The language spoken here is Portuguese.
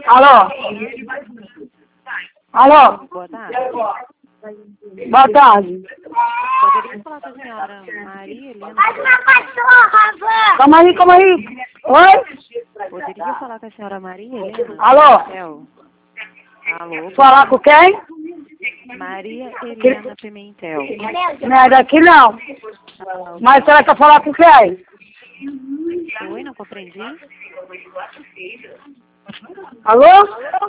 Alô? Alô? Boa tarde. Boa tarde. Poderia falar com a senhora Maria Helena? Calma aí. Oi? Poderia falar com a senhora Maria Helena? Alô? Alô? Falar com quem? Maria Helena Pimentel. Não é daqui não. Mas a senhora quer falar com quem? Oi, não compreendi? Alô?